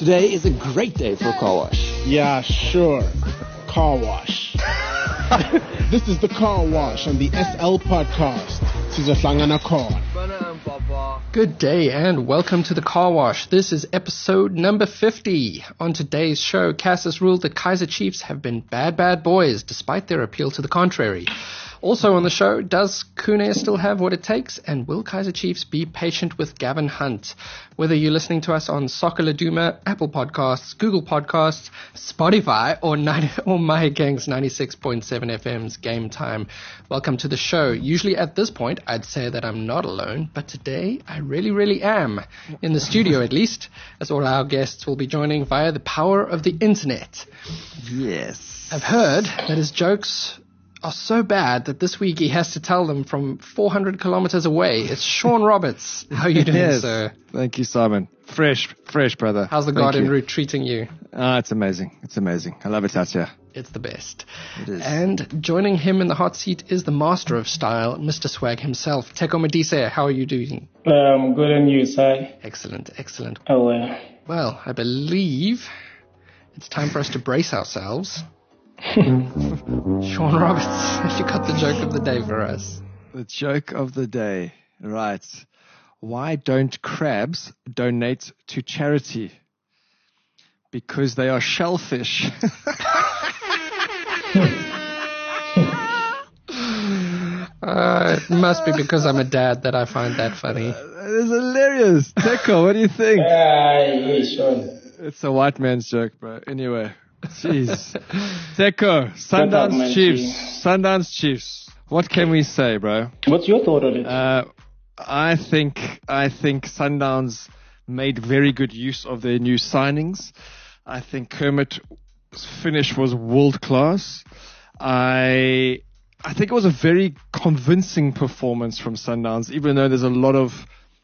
Today is a great day for a car wash. Yeah, sure. Car wash. This is the car wash on the SL podcast. Sizohlangana khona. Good day and welcome to the Car Wash. This is episode number 50. On today's show, Cass has ruled that Kaizer Chiefs have been bad boys despite their appeal to the contrary. Also on the show, does Kune still have what it takes? And will Kaizer Chiefs be patient with Gavin Hunt? Whether you're listening to us on Soccer Laduma, Apple Podcasts, Google Podcasts, Spotify, or My Gang's 96.7 FM's Game Time, welcome to the show. Usually at this point, I'd say that I'm not alone, but today I really am. In the studio at least, as all our guests will be joining via the power of the internet. Yes. I've heard that his jokes are so bad that this week he has to tell them from 400 kilometers away. It's Sean Roberts. How are you doing, Yes. sir? Thank you, Simon. Fresh, brother. How's the Thank garden you. route treating you? It's amazing. It's amazing. I love it out here. It's the best. It is. And joining him in the hot seat is the master of style, Mr. Swag himself, Teko Madise. How are you doing? Good on you, Sai. Excellent. Oh, well. Well, I believe it's time for us to brace ourselves. Sean Roberts, have you got the joke of the day for us? The joke of the day. Right. Why don't crabs donate to charity? Because they are shellfish. It must be because I'm a dad that I find that funny. That is hilarious. Teko, what do you think? Yeah, Sean. It's a white man's joke, bro. Anyway. Jeez. Teko, Shut up, man, Sundowns Chiefs. Sundowns Chiefs. What can we say, bro? What's your thought on it? I think Sundowns made very good use of their new signings. I think Kermit's finish was world class. I think it was a very convincing performance from Sundowns, even though there's a lot of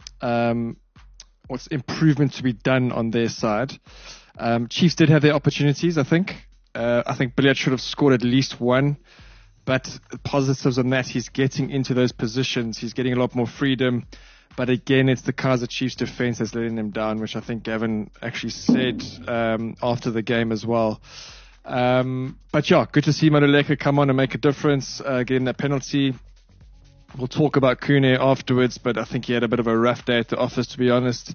improvement to be done on their side. Chiefs did have their opportunities, I think. I think Billiard should have scored at least one. But positives on that, he's getting into those positions. He's getting a lot more freedom. But again, it's the Kaizer Chiefs defense that's letting them down, which I think Gavin actually said after the game as well. But yeah, good to see Maluleke come on and make a difference, getting that penalty. We'll talk about Kune afterwards, but I think he had a bit of a rough day at the office, to be honest.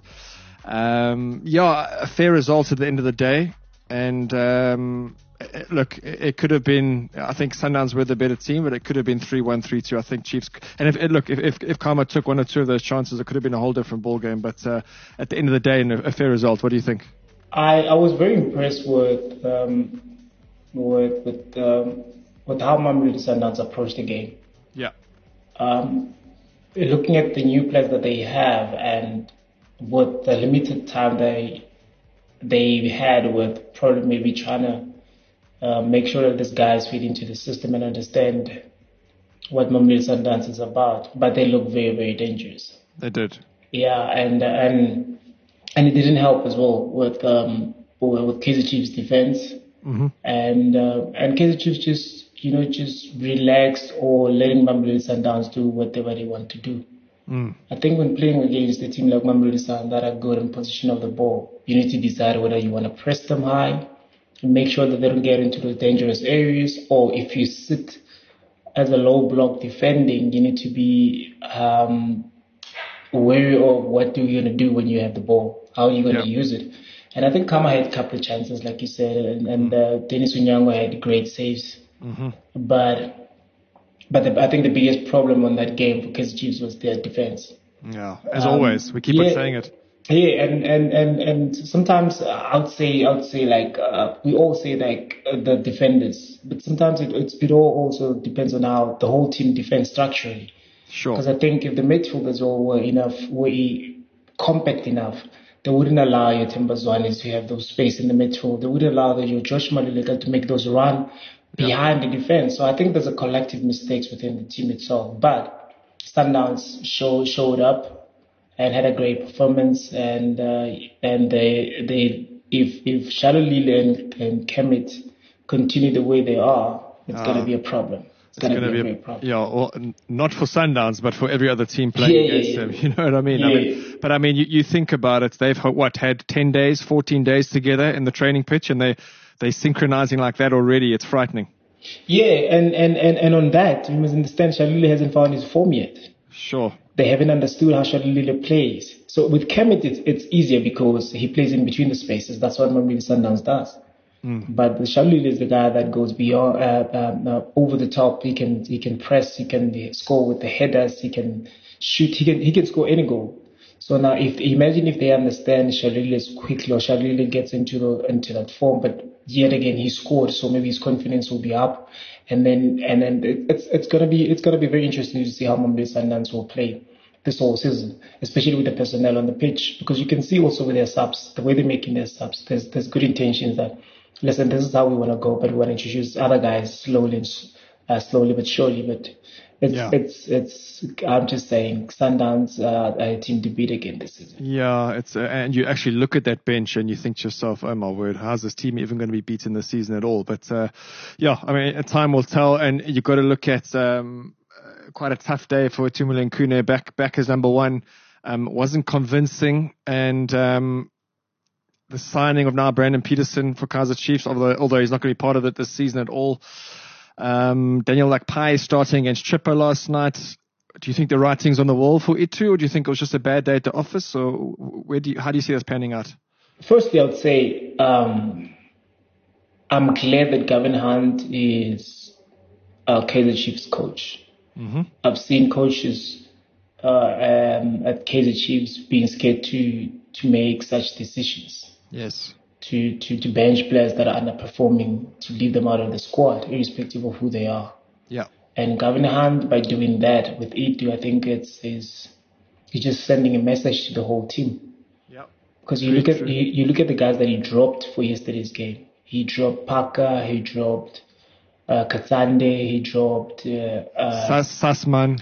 A fair result at the end of the day. And look, it could have been, I think Sundowns were the better team, but it could have been 3-1, 3-2. I think Chiefs, and if Karma took one or two of those chances, it could have been a whole different ball game. But at the end of the day, a fair result. What do you think? I was very impressed with how Mamelodi Sundowns approached the game. Yeah. Looking at the new players that they have and with the limited time they had with probably maybe trying to make sure that these guys fit into the system and understand what Mamelodi Sundowns is about, but they look very, very dangerous. They did. Yeah, and it didn't help as well with Kaizer Chiefs defense, and Kaizer Chiefs just relaxed or letting Mamelodi Sundowns do whatever they want to do. I think when playing against a team like Mamelodi Sundowns that are good in position of the ball, you need to decide whether you want to press them high and make sure that they don't get into those dangerous areas, or if you sit as a low block defending, you need to be wary of what you're going to do when you have the ball, how you're going to use it. And I think Kama had a couple of chances, like you said, and Dennis Unyango had great saves. But I think the biggest problem on that game for Kaizer Chiefs was their defense. Yeah, as always, we keep on saying it. Yeah, and sometimes I would say like we all say like the defenders, but sometimes it all also depends on how the whole team defends structurally. Sure. Because I think if the midfielders all were compact enough, they wouldn't allow your Themba Zwanes to have those space in the midfield. They wouldn't allow your Josh Maluleke to make those run behind the defense. So I think there's a collective mistakes within the team itself. But Sundowns showed up and had a great performance, and they if Shalolile and Kemet continue the way they are, it's going to be a problem. it's going to be a great problem. Yeah, or not for Sundowns, but for every other team playing against them. You know what I mean? But you think about it. They've had 10 days, 14 days together in the training pitch, and they're synchronizing like that already. It's frightening. Yeah, and on that, you must understand, Shalulile hasn't found his form yet. Sure. They haven't understood how Shalulile plays. So with Kemet, it's easier because he plays in between the spaces. That's what Mamelodi Sundowns does. But the Shalulile is the guy that goes beyond, over the top. He can press. He can score with the headers. He can shoot. He can score any goal. So now, imagine if they understand Shalulile quickly, or Shalulile gets into that form, but yet again he scored, so maybe his confidence will be up, and then it's gonna be very interesting to see how Mamelodi Sundowns will play this whole season, especially with the personnel on the pitch, because you can see also with their subs, the way they're making their subs, there's good intentions that, listen, this is how we want to go, but we want to introduce other guys slowly but surely. But I'm just saying, Sundowns are a team to beat again this season. Yeah, and you actually look at that bench and you think to yourself, oh my word, how's this team even going to be beaten this season at all? But time will tell, and you've got to look at quite a tough day for Tumile Nkune back as number one. Wasn't convincing, and the signing of now Brandon Peterson for Kaizer Chiefs, although he's not going to be part of it this season at all. Daniel Lakpai starting against Chippa last night. Do you think the writing's on the wall for Itu, or do you think it was just a bad day at the office, or how do you see this panning out? Firstly, I would say I'm glad that Gavin Hunt is Kaizer Chiefs coach. Mm-hmm. I've seen coaches at Kaizer Chiefs being scared to make such decisions. Yes. To bench players that are underperforming, to leave them out of the squad, irrespective of who they are. Yeah. And Gavin Hunt, by doing that with Itu, I think he's just sending a message to the whole team. Yeah. Because you look at the guys that he dropped for yesterday's game. He dropped Parker, he dropped Katsande, he dropped Sassman,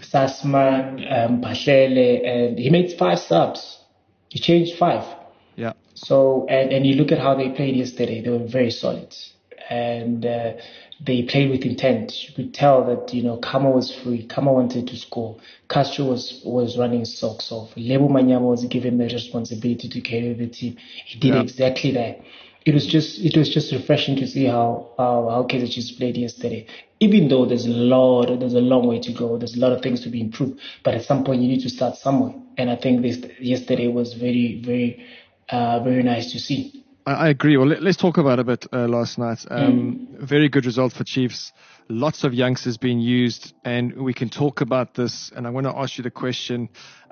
Pahlele, and he made 5 subs. He changed 5. Yeah. So, and you look at how they played yesterday, they were very solid. And they played with intent. You could tell that, Kama was free. Kama wanted to score. Castro was running his socks off. Lebo Manyama was given the responsibility to carry the team. He did exactly that. It was just refreshing to see how Kaizer Chiefs played yesterday. Even though there's a long way to go. There's a lot of things to be improved. But at some point you need to start somewhere. And I think yesterday was very, very, very nice to see. I agree. Well, let's talk about it a bit last night. Very good result for Chiefs. Lots of youngsters being used, and we can talk about this. And I want to ask you the question: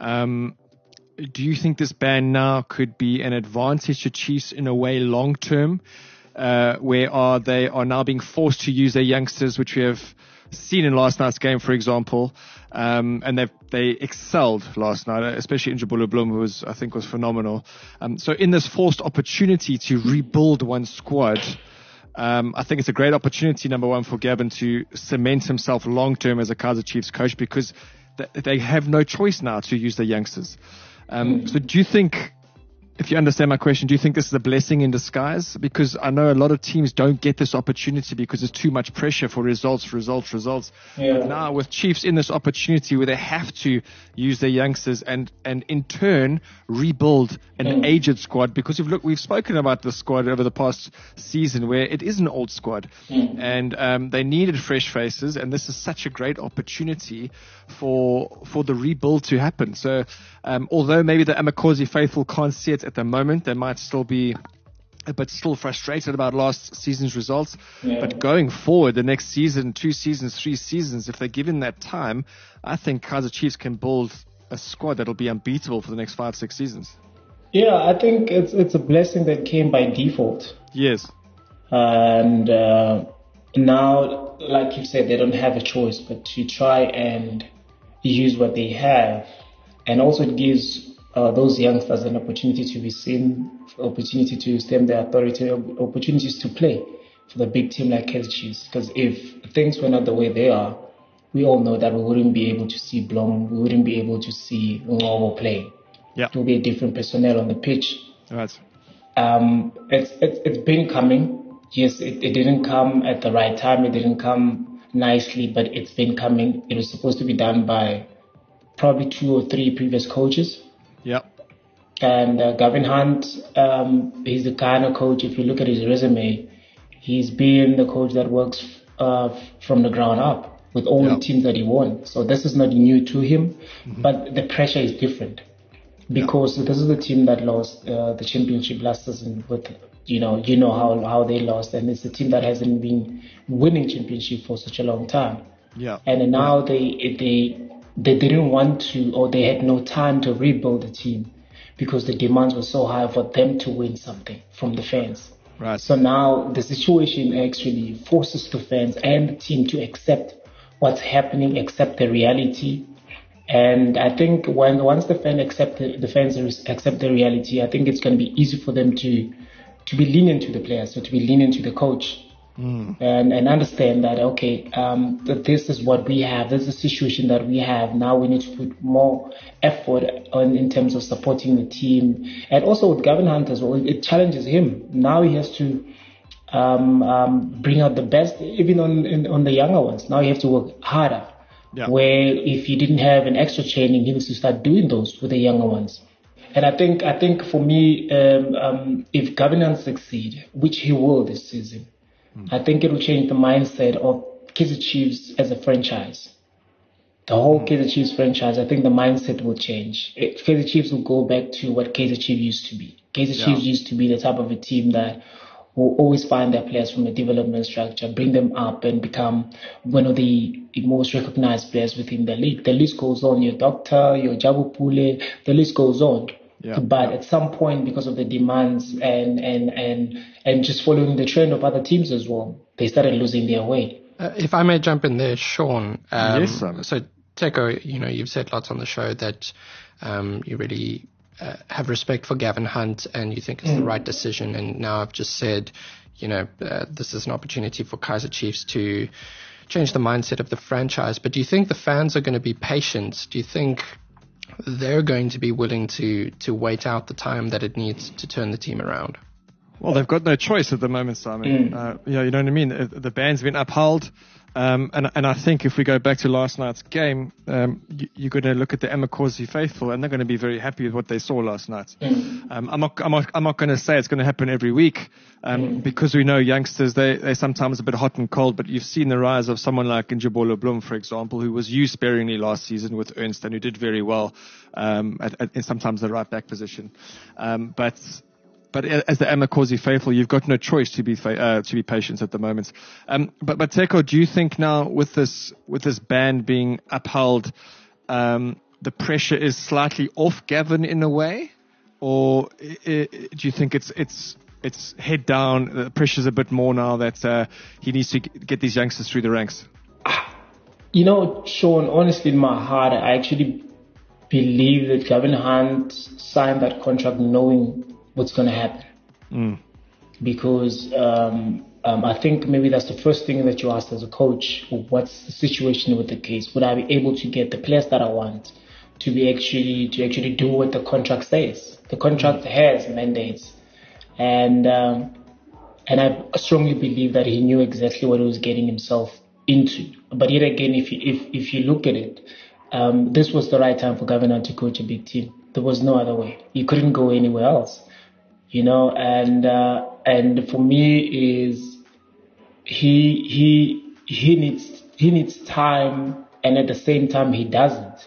do you think this ban now could be an advantage to Chiefs in a way long term, where they are now being forced to use their youngsters, which we have seen in last night's game, for example, and they excelled last night, especially Njabulu Blum, who I think was phenomenal. So in this forced opportunity to rebuild one squad, I think it's a great opportunity, number one, for Gavin to cement himself long term as a Kaizer Chiefs coach, because they have no choice now to use the youngsters. So do you think, if you understand my question, do you think this is a blessing in disguise? Because I know a lot of teams don't get this opportunity because there's too much pressure for results. Yeah. But now with Chiefs in this opportunity where they have to use their youngsters and in turn rebuild an aged squad, because we've spoken about the squad over the past season where it is an old squad and they needed fresh faces, and this is such a great opportunity for the rebuild to happen. So although maybe the Amakosi faithful can't see it at the moment, they might still be a bit frustrated about last season's results. Yeah. But going forward, the next season, 2 seasons, 3 seasons, if they're given that time, I think Kaizer Chiefs can build a squad that'll be unbeatable for the next 5-6 seasons. Yeah, I think it's a blessing that came by default. Yes. And now, like you said, they don't have a choice but to try and use what they have. And also it gives those youngsters an opportunity to be seen, opportunity to stem their authority, opportunities to play for the big team like Kaizer Chiefs. Because if things were not the way they are, we all know that we wouldn't be able to see Blom, we wouldn't be able to see Ngobo playing. Yeah. It will be a different personnel on the pitch. Right. It's been coming. Yes, it didn't come at the right time. It didn't come nicely, but it's been coming. It was supposed to be done by probably 2 or 3 previous coaches. Yep. And Gavin Hunt, he's the kind of coach, if you look at his resume, he's been the coach that works from the ground up with all the teams that he won. So this is not new to him, but the pressure is different because this is the team that lost the championship last season with, you know how they lost, and it's a team that hasn't been winning championship for such a long time. Yeah. And now they didn't want to, or they had no time to rebuild the team because the demands were so high for them to win something from the fans. Right. So now the situation actually forces the fans and the team to accept what's happening, accept the reality. And I think once the fans accept the reality, I think it's going to be easy for them to be lenient to the players, so to be lenient to the coach. And understand that, okay, that this is what we have. This is the situation that we have. Now we need to put more effort in terms of supporting the team. And also with Gavin Hunt as well, it challenges him. Now he has to bring out the best, even on the younger ones. Now he has to work harder. Yeah. Where if he didn't have an extra training, he needs to start doing those with the younger ones. And I think for me, if Gavin Hunt succeed, which he will this season, I think it will change the mindset of Kaizer Chiefs as a franchise. The whole Kaizer Chiefs franchise, I think the mindset will change. Kaizer Chiefs will go back to what Kaizer Chiefs used to be. Kaizer Chiefs used to be the type of a team that will always find their players from a development structure, bring them up and become one of the most recognized players within the league. The list goes on. Your Doctor, your Jabu Pule, the list goes on. Yeah. But at some point, because of the demands and just following the trend of other teams as well, they started losing their way. If I may jump in there, Sean. Yes, Simon. So, Teko, you've said lots on the show that you really have respect for Gavin Hunt and you think it's the right decision. And now I've just said, this is an opportunity for Kaizer Chiefs to change the mindset of the franchise. But do you think the fans are going to be patient? Do you think they're going to be willing to wait out the time that it needs to turn the team around? Well, they've got no choice at the moment, Simon. You know what I mean? The ban's been upheld. And I think if we go back to last night's game, you're going to look at the Amakosi faithful and they're going to be very happy with what they saw last night. I'm not going to say it's going to happen every week, because we know youngsters, they're sometimes a bit hot and cold, but you've seen the rise of someone like Njabolo Bloem, for example, who was used sparingly last season with Ernst and who did very well, in sometimes the right back position. But as the Amakosi faithful, you've got no choice to be patient at the moment. But Teko, do you think now with this ban being upheld, the pressure is slightly off Gavin in a way, or do you think it's head down? The pressure's a bit more now that he needs to get these youngsters through the ranks. Sean, honestly, in my heart, I actually believe that Gavin Hunt signed that contract knowing what's going to happen. Because I think maybe that's the first thing that you ask as a coach. What's the situation with the case? Would I be able to get the players that I want to actually do what the contract says? The contract has mandates, and I strongly believe that he knew exactly what he was getting himself into. But yet again, if you look at it, this was the right time for Gavin Hunt to coach a big team. There was no other way. He couldn't go anywhere else. And for me is he needs time, and at the same time he doesn't.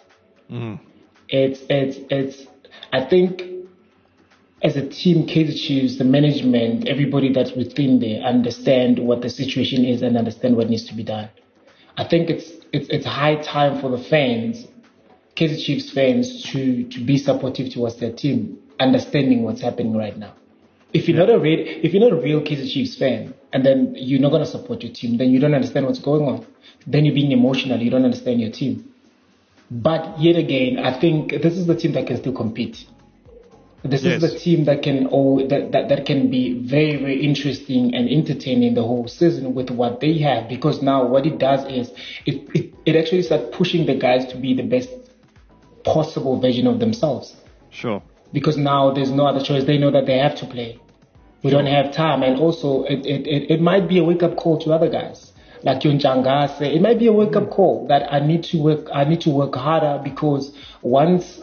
It's I think as a team, Kaizer Chiefs, the management, everybody that's within there understand what the situation is and understand what needs to be done. I think it's high time for the fans, Kaizer Chiefs fans, to be supportive towards their team, understanding what's happening right now. If you're not a real Kaizer Chiefs fan, and then you're not going to support your team, then you don't understand what's going on. Then you're being emotional. You don't understand your team. But yet again, I think this is the team that can still compete. This is the team that can that can be very, very interesting and entertaining the whole season with what they have. Because now what it does is it actually starts pushing the guys to be the best possible version of themselves. Sure. Because now there's no other choice. They know that they have to play. We don't have time. And also, it might be a wake-up call to other guys. like Yunchangase, it might be a wake-up call that I need to work harder, because once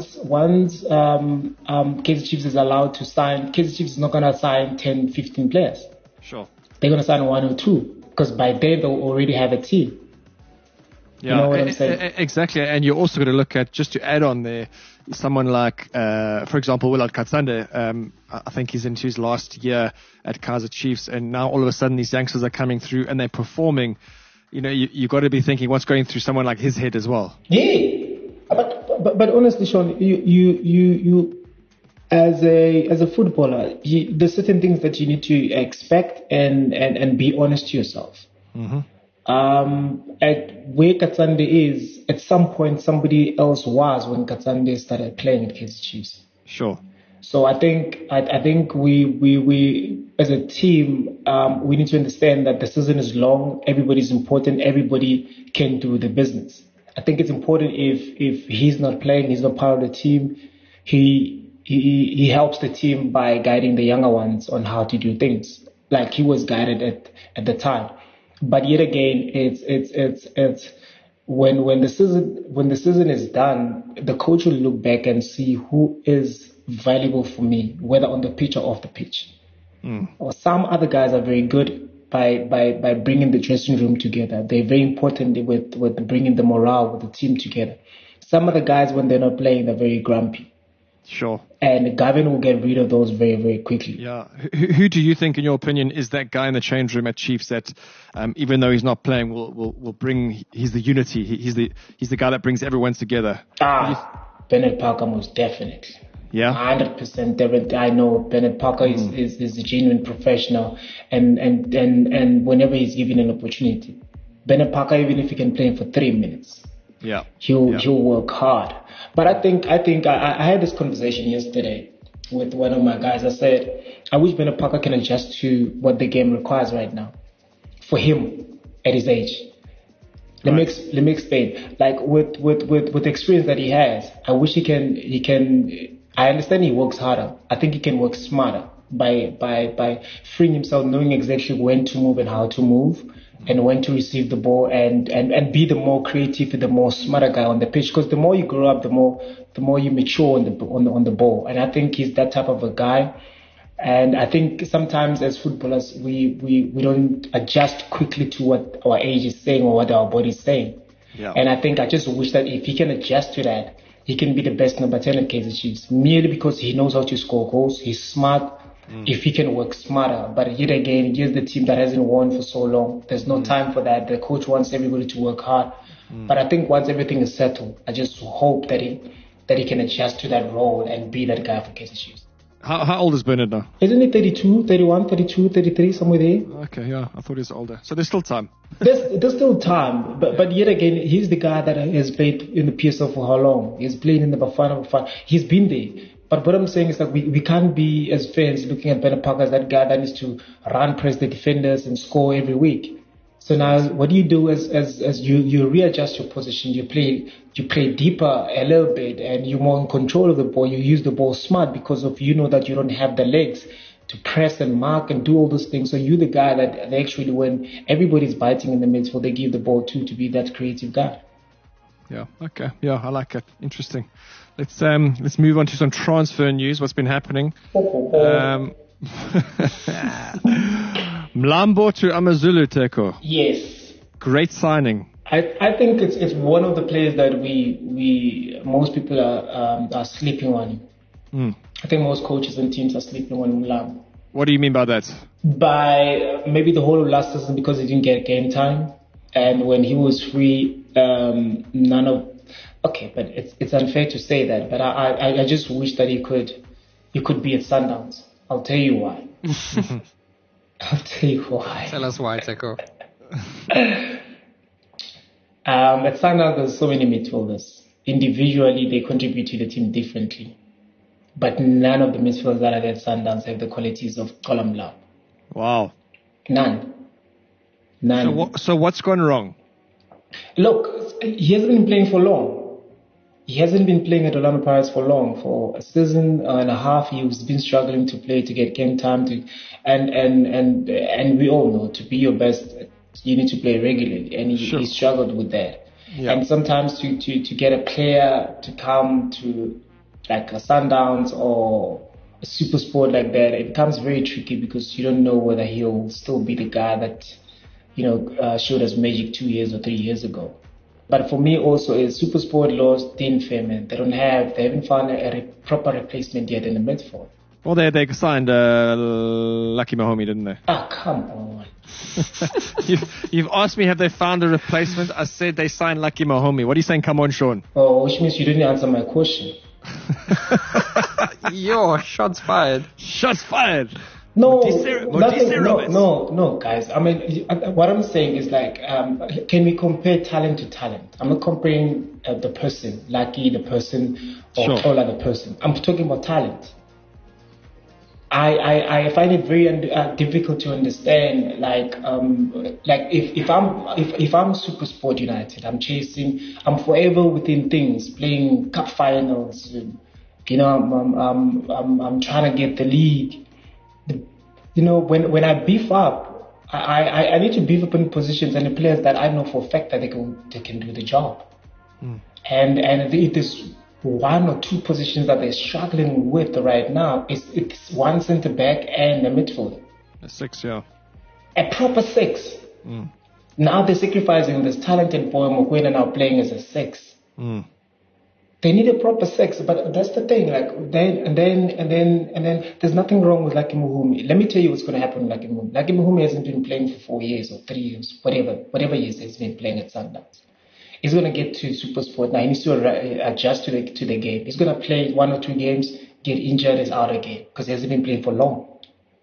Kaizer Chiefs is allowed to sign, Kaizer Chiefs is not going to sign 10, 15 players. Sure. They're going to sign 1 or 2, because by then they'll already have a team. Yeah, you know what I'm saying? Exactly. And you're also going to look at, just to add on there, someone like, for example, Willard Katsande. I think he's into his last year at Kaizer Chiefs, and now all of a sudden these youngsters are coming through and they're performing. You know, you got to be thinking what's going through someone like his head as well. Yeah, but honestly, Sean, you as a footballer, there's certain things that you need to expect and be honest to yourself. Mm-hmm. At where Katsande is, at some point somebody else was when Katsande started playing at Kaizer Chiefs. Sure. So I think we as a team, we need to understand that the season is long. Everybody's important. Everybody can do the business. I think it's important if he's not playing, he's not part of the team. He helps the team by guiding the younger ones on how to do things, like he was guided at the time. But yet again, it's when the season is done, the coach will look back and see who is valuable for me, whether on the pitch or off the pitch. Or some other guys are very good by bringing the dressing room together. They're very important with bringing the morale with the team together. Some other guys, when they're not playing, they're very grumpy. Sure. And Gavin will get rid of those very, very quickly. Yeah. Who do you think, in your opinion, is that guy in the change room at Chiefs that, even though he's not playing, will bring? He's the unity. He's the guy that brings everyone together. Bernard Parker, most definitely. Yeah. 100%. I know Bernard Parker is a genuine professional, and whenever he's given an opportunity, Bernard Parker, even if he can play him for 3 minutes. Yeah. He'll work hard. But I think I had this conversation yesterday with one of my guys. I said, I wish Bernard Parker can adjust to what the game requires right now for him at his age. Let me explain. Like with the experience that he has, I wish he can. I understand he works harder. I think he can work smarter by freeing himself, knowing exactly when to move and how to move, and when to receive the ball, and be the more creative, the more smarter guy on the pitch. Because the more you grow up, the more you mature on the ball. And I think he's that type of a guy. And I think sometimes as footballers, we don't adjust quickly to what our age is saying or what our body is saying. Yeah. And I just wish that if he can adjust to that, he can be the best number 10 at Kaizer Chiefs, merely because he knows how to score goals. He's smart. If he can work smarter. But yet again, here's the team that hasn't won for so long. There's no time for that. The coach wants everybody to work hard. But I think once everything is settled, I just hope that he can adjust to that role and be that guy for Kaizer Chiefs. How old is Bernard now? Isn't he 32, 31, 32, 33, somewhere there? Okay, yeah. I thought he was older. So there's still time. There's still time. But yet again, he's the guy that has played in the PSL for how long? He's played in the Bafana. He's been there. But what I'm saying is that we can't be, as fans, looking at Bernard Parker as that guy that needs to press the defenders and score every week. So now what do you do as you readjust your position, you play deeper a little bit, and you're more in control of the ball. You use the ball smart because of you know that you don't have the legs to press and mark and do all those things. So you're the guy that actually, when everybody's biting in the midfield, they give the ball to be that creative guy. Yeah. Okay. Yeah, I like it. Interesting. Let's move on to some transfer news. What's been happening? Mlambo to AmaZulu, Teko. Yes. Great signing. I think it's one of the players that most people are sleeping on. I think most coaches and teams are sleeping on Mlambo. What do you mean by that? By maybe the whole of last season, because he didn't get game time, and when he was free, Okay, but it's unfair to say that. But I just wish that he could be at Sundowns. I'll tell you why. I'll tell you why. Tell us why, Teko. At Sundowns, there's so many midfielders. Individually, they contribute to the team differently. But none of the midfielders that are at Sundowns have the qualities of Mlambo. Wow. None. So what's gone wrong? Look, he hasn't been playing for long. He hasn't been playing at Orlando Pirates for long. For a season and a half, he's been struggling to play, to get game time, and we all know, to be your best you need to play regularly, and he struggled with that. Yeah. And sometimes to get a player to come to like a Sundowns or a Super Sport like that, it becomes very tricky because you don't know whether he'll still be the guy that showed us magic 2 years or 3 years ago. But for me also, is Super Sport lost Dean Fairman. They haven't found a proper replacement yet in the midfield. Well, they signed Lucky Mahomey, didn't they? Ah, come on. You've asked me, have they found a replacement? I said they signed Lucky Mahomey. What are you saying? Come on, Sean. Oh, which means you didn't answer my question. Yo, shots fired. Shots fired. No, nothing. No, guys. I mean, what I'm saying is like, can we compare talent to talent? I'm not comparing the person, Lucky the person, or Tola the person. I'm talking about talent. I find it very difficult to understand. Like if I'm Super Sport United, I'm forever within things, playing cup finals. I'm trying to get the league. When I beef up, I need to beef up in positions and the players that I know for a fact that they can do the job. And it is one or two positions that they're struggling with right now. It's one centre back and a midfielder. A 6, yeah. A proper 6. Now they're sacrificing this talented boy Mokoena now playing as a 6. They need a proper 6, but that's the thing. Like then there's nothing wrong with Lucky Mahomey. Let me tell you what's going to happen with Lucky Mahomey. Lucky Mahomey hasn't been playing for 4 years or 3 years, whatever years he's been playing at Sundowns. He's going to get to Super Sport now. He needs to adjust to the game. He's going to play 1 or 2 games, get injured, is out again because he hasn't been playing for long.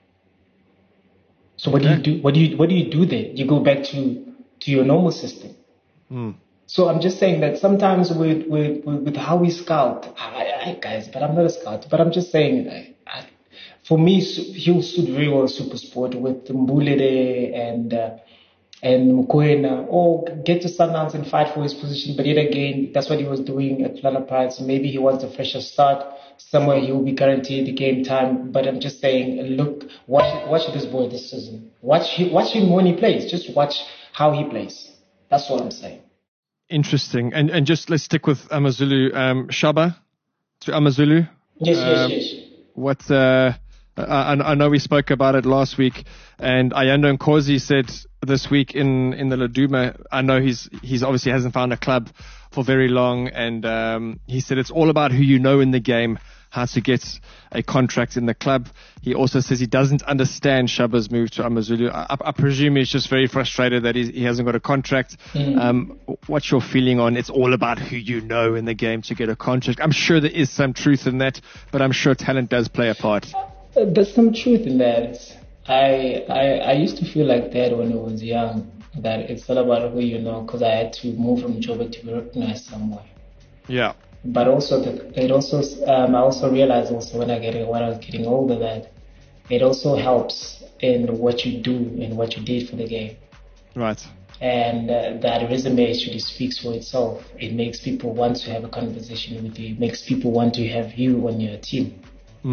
So what do you do? What do you do there? You go back to your normal system. So I'm just saying that sometimes with how we scout, guys, but I'm not a scout, but I'm just saying that for me, he'll suit very well Super Sport with Mbulede and Mokoena, or get to Sundowns and fight for his position. But yet again, that's what he was doing at Orlando Pirates. Maybe he wants a fresher start. Somewhere he will be guaranteed the game time. But I'm just saying, look, watch this boy this season. Watch him when he plays. Just watch how he plays. That's what I'm saying. Interesting. And just let's stick with Amazulu. Shaba to Amazulu. Yes. What I know we spoke about it last week, and Ayando Nkosi said this week in the Laduma, I know he's obviously hasn't found a club for very long, and he said it's all about who you know in the game, how to get a contract in the club. He also says he doesn't understand Shaba's move to Amazulu. I presume he's just very frustrated that he hasn't got a contract. What's your feeling on it's all about who you know in the game to get a contract? I'm sure there is some truth in that, but I'm sure talent does play a part. There's some truth in that. I used to feel like that when I was young, that it's all about who you know, because I had to move from Joburg to be recognized somewhere. Yeah. But also, I also realized when I was getting older that it also helps in what you do and what you did for the game. Right. And that resume actually speaks for itself. It makes people want to have a conversation with you. It makes people want to have you on your team.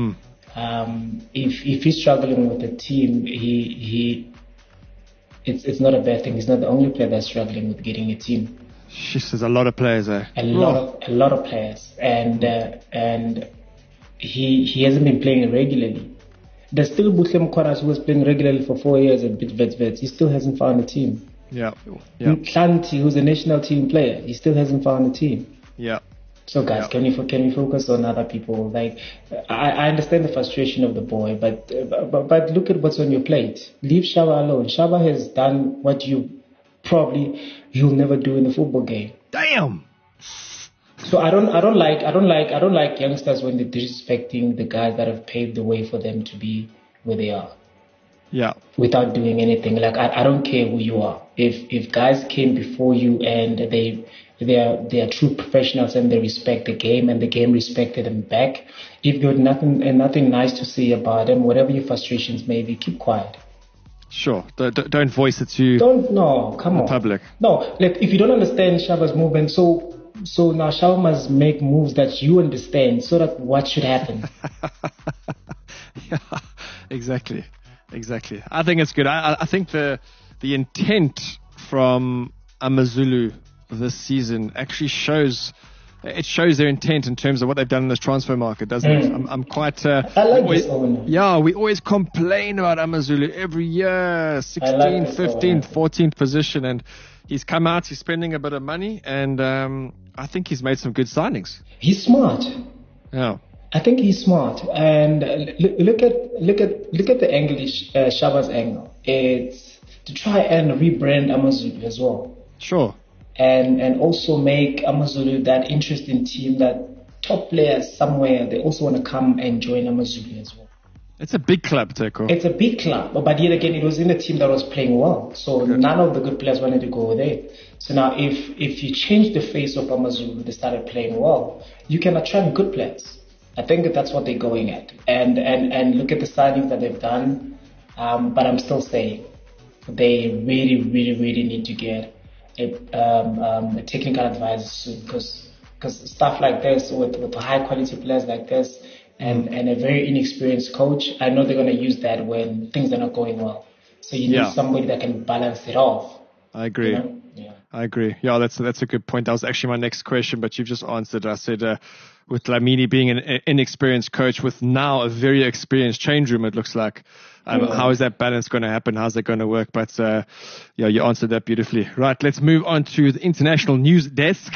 If he's struggling with the team, it's not a bad thing. He's not the only player that's struggling with getting a team. There's a lot of players there. A lot of players, and he hasn't been playing regularly. There's still Butlem Kwaras who was playing regularly for 4 years at Vets. He still hasn't found a team. Yeah. Klanti, who's a national team player, he still hasn't found a team. Yeah. So guys, can we focus on other people? Like, I understand the frustration of the boy, but look at what's on your plate. Leave Shaba alone. Shaba has done what you'll never do in the football game. Damn. So I don't like youngsters when they're disrespecting the guys that have paved the way for them to be where they are. Yeah. Without doing anything. Like I don't care who you are. If guys came before you and they are true professionals and they respect the game and the game respected them back, if you got nothing nice to say about them, whatever your frustrations may be, keep quiet. Sure. Don't voice it to the public. No, like if you don't understand Shaba's movement, so now Shaba must make moves that you understand so that what should happen. Yeah, exactly. I think it's good. I think the the intent from Amazulu this season actually shows their intent in terms of what they've done in this transfer market, doesn't it? I'm quite. I like this owner. Yeah, we always complain about Amazulu every year, 16th, 15th, 14th position, and he's come out. He's spending a bit of money, and I think he's made some good signings. He's smart. Yeah, I think he's smart. And look at the angle, Shaba's angle. It's to try and rebrand Amazulu as well. Sure. And also make Amazulu that interesting team that top players somewhere, they also want to come and join Amazulu as well. It's a big club, Teko. It's a big club, but yet again, it was in a team that was playing well. So none of the good players wanted to go there. So now if you change the face of Amazulu, they started playing well, you can attract good players. I think that's what they're going at. And look at the signings that they've done. But I'm still saying they really, really, really need to get a technical advisor soon, because stuff like this with high quality players like this and a very inexperienced coach, I know they're going to use that when things are not going well. So you need somebody that can balance it off. I agree. You know? Yeah. I agree. Yeah, that's a good point. That was actually my next question, but you've just answered. I said with Lamini being an inexperienced coach with now a very experienced change room, it looks like. How is that balance going to happen? How's that going to work? But you answered that beautifully. Right, let's move on to the international news desk.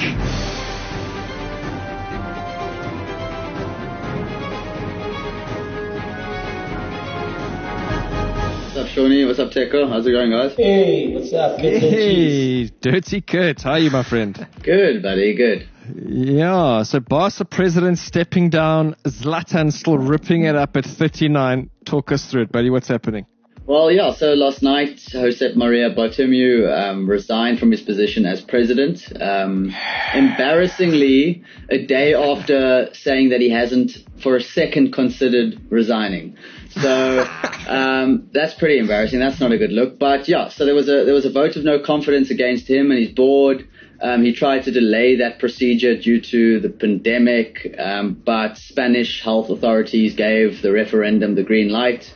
What's up, Shawnee? What's up, Teko? How's it going, guys? Hey, what's up? Hey, Dirty Kurt. How are you, my friend? Good, buddy. Good. Yeah, so Barca president stepping down, Zlatan still ripping it up at 39. Talk us through it, buddy. What's happening? Well, yeah, so last night, Josep Maria Bartomeu resigned from his position as president. Embarrassingly, a day after saying that he hasn't for a second considered resigning. So that's pretty embarrassing. That's not a good look. But yeah, so there was a vote of no confidence against him and his board. He tried to delay that procedure due to the pandemic, but Spanish health authorities gave the referendum the green light.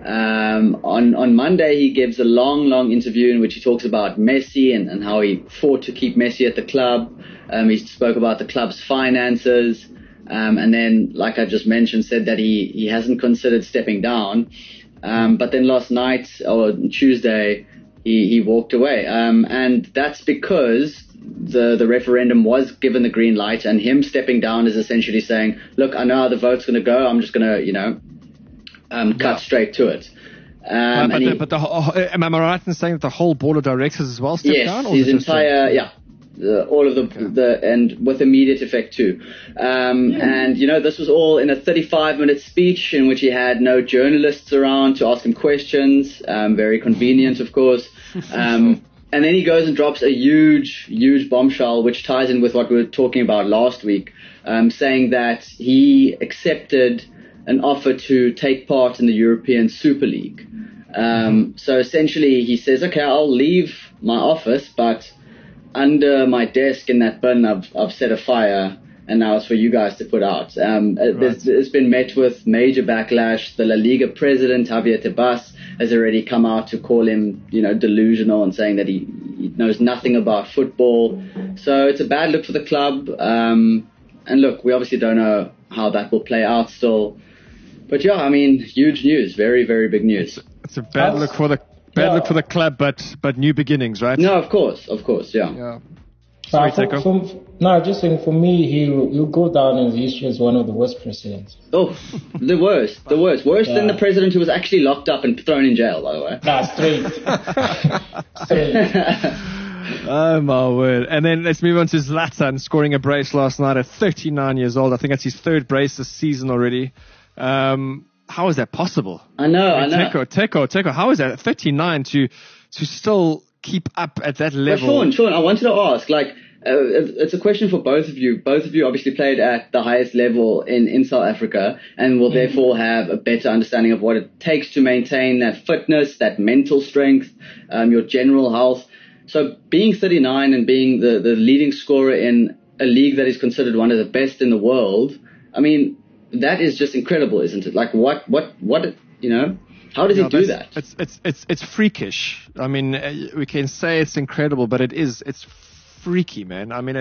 On Monday, he gives a long interview in which he talks about Messi and how he fought to keep Messi at the club. He spoke about the club's finances, and then, like I just mentioned, said that he hasn't considered stepping down. But then last night, or Tuesday, he walked away. And that's because the referendum was given the green light, and him stepping down is essentially saying, look, I know how the vote's going to go. I'm just going to, cut straight to it. Am I right in saying that the whole board of directors as well stepped down? Yes, his entire, all of and with immediate effect too. And, this was all in a 35-minute speech in which he had no journalists around to ask him questions. Very convenient, of course. And then he goes and drops a huge bombshell, which ties in with what we were talking about last week, saying that he accepted an offer to take part in the European Super League. So essentially he says, okay, I'll leave my office, but under my desk in that bin, I've set a fire, and now it's for you guys to put out. It's been met with major backlash. The La Liga president, Javier Tebas, has already come out to call him, delusional and saying that he knows nothing about football. So it's a bad look for the club. And look, we obviously don't know how that will play out still. But yeah, huge news, very, very big news. It's a bad look for the club, but new beginnings, right? No, of course, yeah. Sorry, Teko. Just saying, for me, he'll go down in history as one of the worst presidents. Oh, the worst. Worse than the president who was actually locked up and thrown in jail, by the way. Straight. Oh, my word. And then let's move on to Zlatan scoring a brace last night at 39 years old. I think that's his third brace this season already. How is that possible? I know. Teko, how is that at 39 to still keep up at that level? But Sean, I wanted to ask, it's a question for both of you. Both of you obviously played at the highest level in South Africa and will therefore have a better understanding of what it takes to maintain that fitness, that mental strength, your general health. So being 39 and being the leading scorer in a league that is considered one of the best in the world, that is just incredible, isn't it? Like what, How does he do that? It's freakish. I mean, we can say it's incredible, but it's freaky, man. I mean,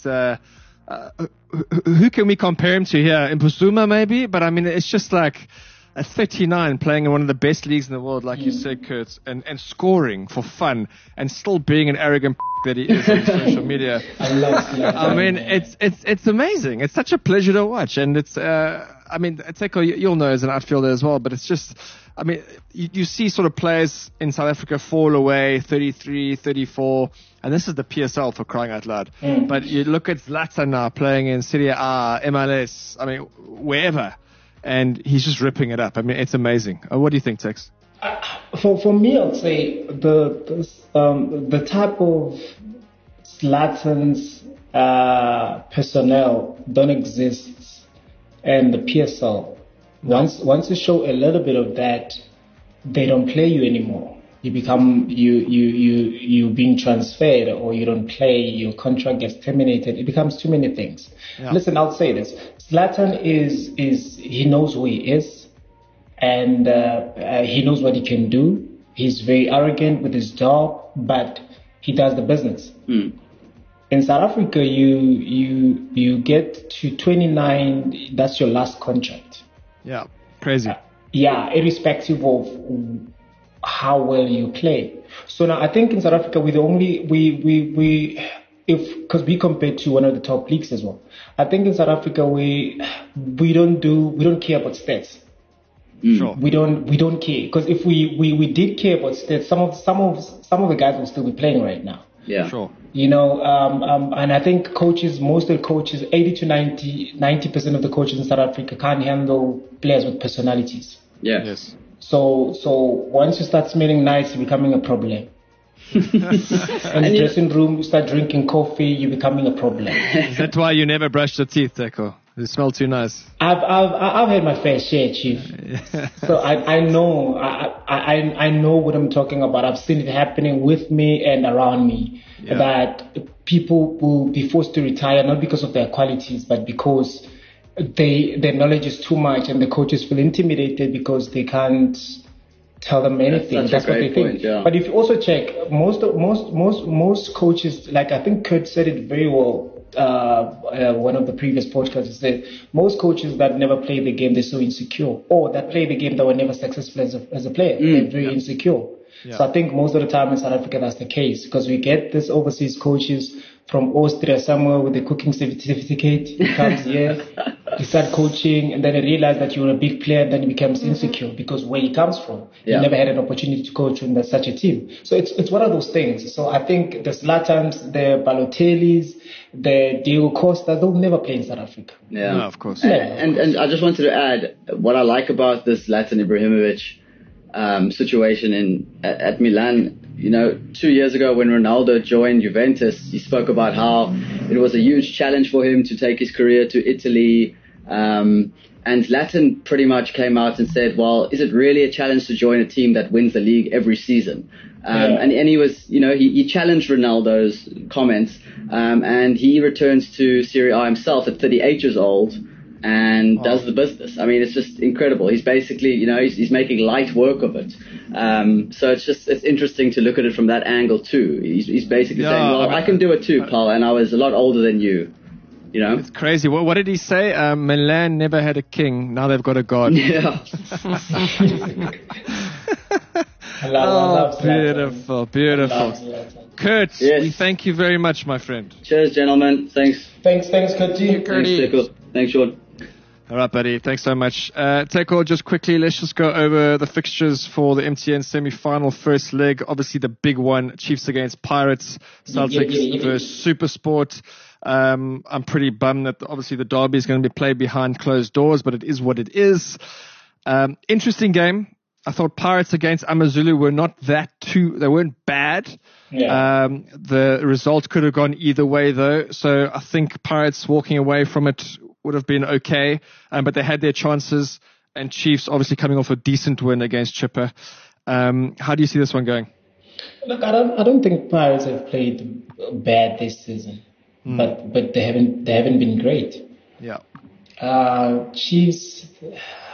who can we compare him to here? Impusuma maybe, but I mean, it's just like at 39 playing in one of the best leagues in the world, like you said, Kurt, and scoring for fun and still being an arrogant that he is on social media. I mean, it's amazing. It's such a pleasure to watch, and it's I mean, Teko, you'll know as an outfielder as well, but it's just, I mean, you see sort of players in South Africa fall away, 33, 34, and this is the PSL for crying out loud. But you look at Zlatan now playing in Serie A, MLS, I mean, wherever, and he's just ripping it up. I mean, it's amazing. What do you think, Tex? For me, I'd say the type of Zlatan's personnel don't exist in the PSL. Once you show a little bit of that, they don't play you anymore. You become you being transferred, or you don't play. Your contract gets terminated. It becomes too many things. Yeah. Listen, I'll say this: Zlatan is he knows who he is, and he knows what he can do. He's very arrogant with his job, but he does the business. In South Africa, you get to 29. That's your last contract. Yeah, crazy. Irrespective of how well you play. So now I think in South Africa because we compare to one of the top leagues as well. I think in South Africa we don't care about stats. Sure. We don't care, because if we did care about stats, some of the guys will still be playing right now. Yeah, sure. You know, and I think most of the coaches, 80 to 90% of the coaches in South Africa can't handle players with personalities. Yeah. Yes. So once you start smelling nice, you're becoming a problem. In the dressing room, you start drinking coffee, you're becoming a problem. Is that why you never brush your teeth, Teko? They smell too nice. I've had my fair share, Chief. So I know what I'm talking about. I've seen it happening with me and around me. Yeah. That people will be forced to retire not because of their qualities, but because their knowledge is too much, and the coaches feel intimidated because they can't tell them anything. That's what they think. Yeah. But if you also check, most coaches, like I think Kurt said it very well. One of the previous podcasts said most coaches that never play the game, they're so insecure, or that play the game that were never successful as a player. They're very insecure. Yeah. So I think most of the time in South Africa that's the case, because we get this overseas coaches from Austria somewhere with a cooking certificate. He comes here, he start coaching, and then he realizes that you're a big player, and then he becomes insecure because where he comes from, he never had an opportunity to coach in such a team. So it's one of those things. So I think the Zlatans, the Balotellis, the Diego Costa, they'll never play in South Africa. Yeah, no, of course. And I just wanted to add what I like about this Zlatan Ibrahimovic situation at Milan. You know, 2 years ago when Ronaldo joined Juventus, he spoke about how it was a huge challenge for him to take his career to Italy. And Zlatan pretty much came out and said, well, is it really a challenge to join a team that wins the league every season? And he was, you know, he challenged Ronaldo's comments, and he returns to Serie A himself at 38 years old and does the business. I mean, it's just incredible. He's basically, you know, he's making light work of it. So it's interesting to look at it from that angle too. He's basically saying, well, I can do it too, pal, and I was a lot older than you. You know? It's crazy. What did he say? Milan never had a king. Now they've got a god. Yeah. Beautiful. Kurt, yes. We thank you very much, my friend. Cheers, gentlemen. Thanks, Kurt. Thanks, Sean. All right, buddy. Thanks so much. Teko, just quickly, let's just go over the fixtures for the MTN semi-final first leg. Obviously, the big one, Chiefs against Pirates, Celtics versus SuperSport. I'm pretty bummed that obviously the derby is going to be played behind closed doors, but it is what it is. Interesting game. I thought Pirates against Amazulu were not they weren't bad. Yeah. The result could have gone either way though. So I think Pirates walking away from it would have been okay. But they had their chances, and Chiefs obviously coming off a decent win against Chipper. How do you see this one going? Look, I don't think Pirates have played bad this season, but they haven't been great. Yeah. Chiefs,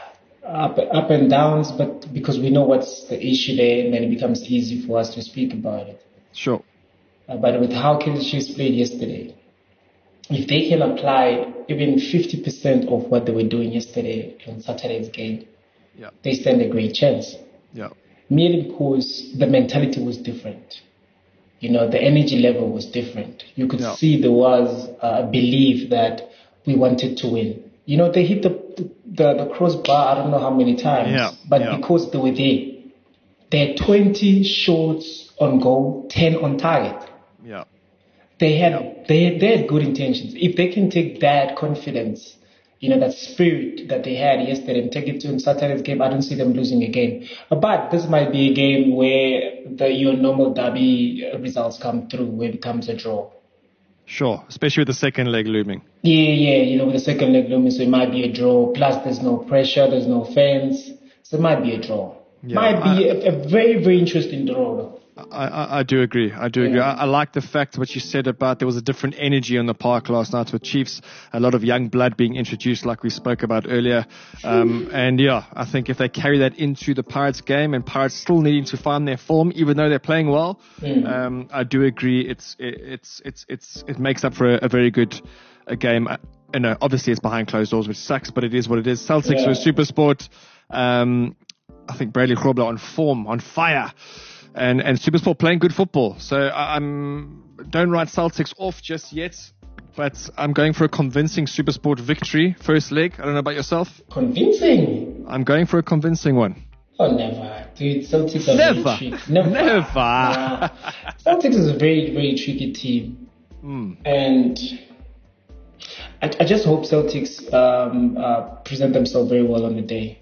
up and downs, but because we know what's the issue there, and then it becomes easy for us to speak about it. Sure. But with how Kaizer Chiefs played yesterday, if they can apply even 50% of what they were doing yesterday on Saturday's game, they stand a great chance. Yeah. Merely because the mentality was different. You know, the energy level was different. You could see there was a belief that we wanted to win. You know, they hit the crossbar, I don't know how many times, but because they were there, they had 20 shots on goal, 10 on target. Yeah. They had good intentions. If they can take that confidence, you know, that spirit that they had yesterday and take it to Saturday's game, I don't see them losing a game. But this might be a game where your normal derby results come through, where it becomes a draw. Sure, especially with the second leg looming. Yeah, you know, with the second leg looming, so it might be a draw. Plus, there's no pressure, there's no fans, so it might be a draw. Might be a very, very interesting draw, though. I do agree. I like the fact what you said about there was a different energy on the park last night with Chiefs. A lot of young blood being introduced, like we spoke about earlier. And I think if they carry that into the Pirates game, and Pirates still needing to find their form, even though they're playing well, I do agree. It makes up for a very good game. And obviously it's behind closed doors, which sucks, but it is what it is. Celtics were SuperSport. I think Bradley Grobler on form, on fire. And SuperSport playing good football. So don't write Celtics off just yet, but I'm going for a convincing SuperSport victory, first leg. I don't know about yourself. Convincing? I'm going for a convincing one. Oh, never. Dude, Celtics are Never. very tricky. Never. Nah. Celtics is a very, very tricky team. And I just hope Celtics present themselves very well on the day.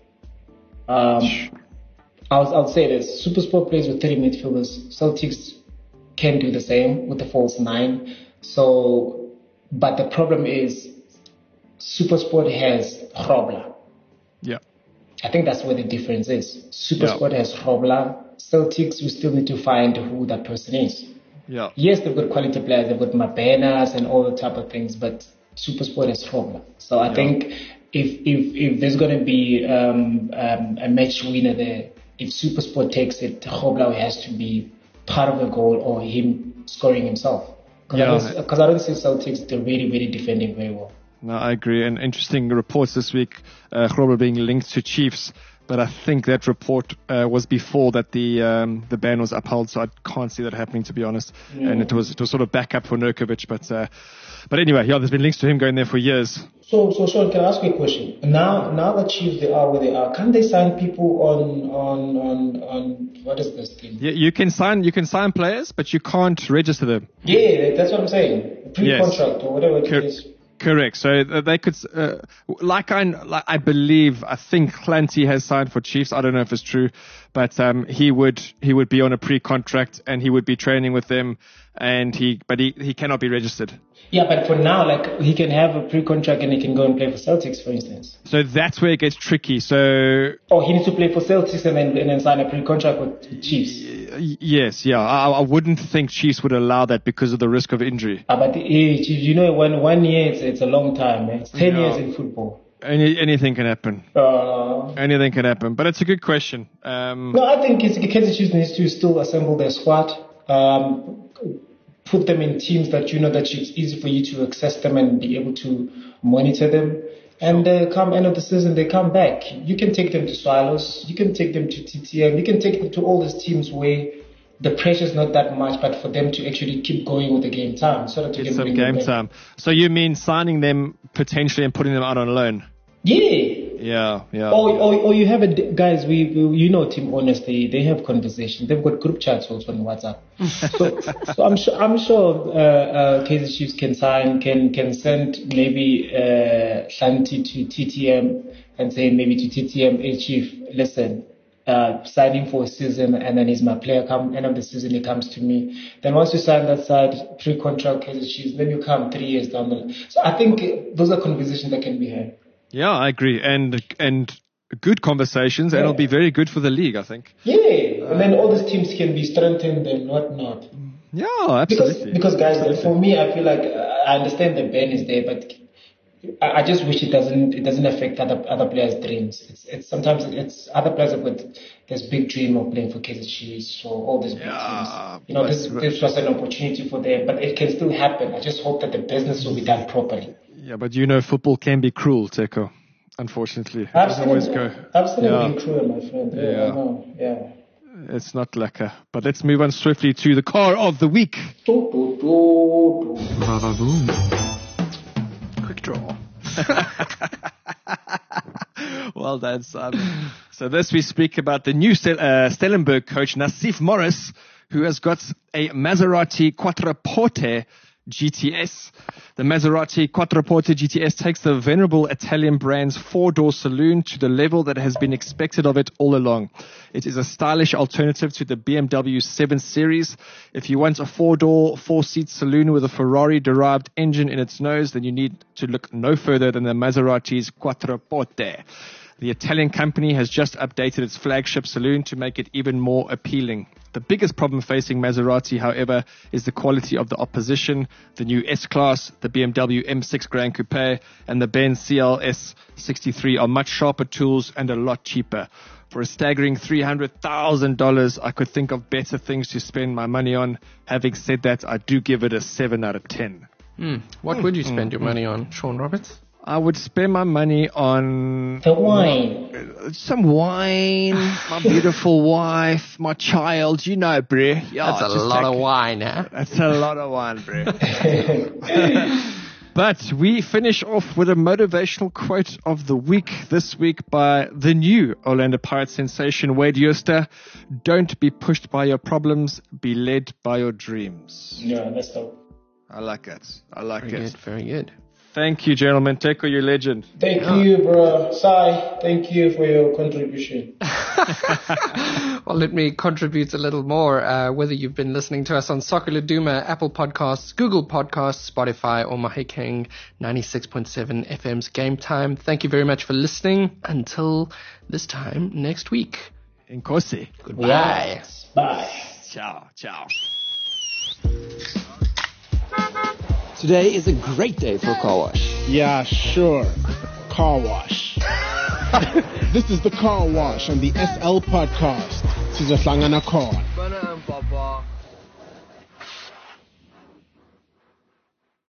I'll say this. SuperSport plays with 30 midfielders. Celtics can do the same with the false 9. So, but the problem is SuperSport has Grobler. Yeah. I think that's where the difference is. SuperSport has Grobler. Celtics, we still need to find who that person is. Yeah. Yes, they've got quality players. They've got Mabenas and all the type of things, but SuperSport has Grobler. So I think if there's going to be a match winner there, if SuperSport takes it, Grobler has to be part of the goal or him scoring himself. Because I don't see Celtics really defending very well. No, I agree. And interesting reports this week, Grobler being linked to Chiefs. But I think that report was before that the ban was upheld, so I can't see that happening, to be honest. And it was sort of backup for Nurkovic. But anyway, there's been links to him going there for years. So Sean, can I ask you a question? Now the Chiefs, they are where they are. Can't they sign people on what is this thing? Yeah, you can sign players, but you can't register them. Yeah, that's what I'm saying. Pre-contract or whatever it is. Correct. So they could, I think Clancy has signed for Chiefs. I don't know if it's true, but he would be on a pre-contract and he would be training with them, but he cannot be registered. Yeah, but for now, he can have a pre-contract and he can go and play for Celtics, for instance. So that's where it gets tricky. So. Oh, he needs to play for Celtics and then sign a pre-contract with Chiefs. Yes, yeah. I wouldn't think Chiefs would allow that because of the risk of injury. But one year, it's a long time. It's 10 years in football. Anything can happen. Anything can happen. But it's a good question. No, I think Kaizer Chiefs needs to still assemble their squad. Put them in teams that that it's easy for you to access them and be able to monitor them. And come end of the season, they come back. You can take them to Swallows. You can take them to TTM. You can take them to all these teams where the pressure is not that much, but for them to actually keep going with the game time. So that you get can some game time. So you mean signing them potentially and putting them out on loan? Yeah. Or you have guys. We Team Honest. They have conversations. They've got group chats also on WhatsApp. so I'm sure Kaizer Chiefs can send maybe Shanti to TTM and say maybe to TTM, hey Chief, listen, signing for a season and then he's my player. Come end of the season he comes to me. Then once you sign that side pre-contract Kaizer Chiefs, then you come 3 years down the line. So I think those are conversations that can be had. Yeah, I agree. And good conversations, and it'll be very good for the league, I think. Yeah, and then all these teams can be strengthened and whatnot. Yeah, absolutely. Because guys, for me, I feel like I understand the ban is there, but I just wish it doesn't affect other players' dreams. It's sometimes other players have got this big dream of playing for Kaizer Chiefs or all these big teams. This was an opportunity for them, but it can still happen. I just hope that the business will be done properly. Yeah, but football can be cruel, Teko. Unfortunately, it doesn't always go. Absolutely cruel, my friend. Yeah, I know. Yeah. It's not lekker. But let's move on swiftly to the car of the week. Quick draw. Well done, Simon. So this we speak about the new Stellenberg coach, Nassif Morris, who has got a Maserati Quattroporte GTS. The Maserati Quattroporte GTS takes the venerable Italian brand's four-door saloon to the level that has been expected of it all along. It is a stylish alternative to the BMW 7 Series. If you want a four-door, four-seat saloon with a Ferrari-derived engine in its nose, then you need to look no further than the Maserati's Quattroporte. The Italian company has just updated its flagship saloon to make it even more appealing. The biggest problem facing Maserati, however, is the quality of the opposition. The new S-Class, the BMW M6 Grand Coupe, and the Benz CLS 63 are much sharper tools and a lot cheaper. For a staggering $300,000, I could think of better things to spend my money on. Having said that, I do give it a 7 out of 10. What would you spend your money on, Sean Roberts? I would spend my money on the wine. Some wine, my beautiful wife, my child, bruh. Yeah, that's a lot of wine, huh? That's a lot of wine, bruh. But we finish off with a motivational quote of the week this week by the new Orlando Pirates sensation, Wade Jooste. Don't be pushed by your problems, be led by your dreams. Yeah, that's dope. I like it. Very good, very good. Thank you, gentlemen. Teko, you're a legend. Thank you, bro. Sai, thank you for your contribution. Well, let me contribute a little more. Whether you've been listening to us on Soccer Laduma, Apple Podcasts, Google Podcasts, Spotify, or Mahikeng 96.7 FM's Game Time, thank you very much for listening. Until this time next week. Nkosi. Goodbye. Yes. Bye. Ciao. Today is a great day for a car wash. Yeah, sure. Car wash. This is the car wash on the SL podcast. Sizohlangana khona.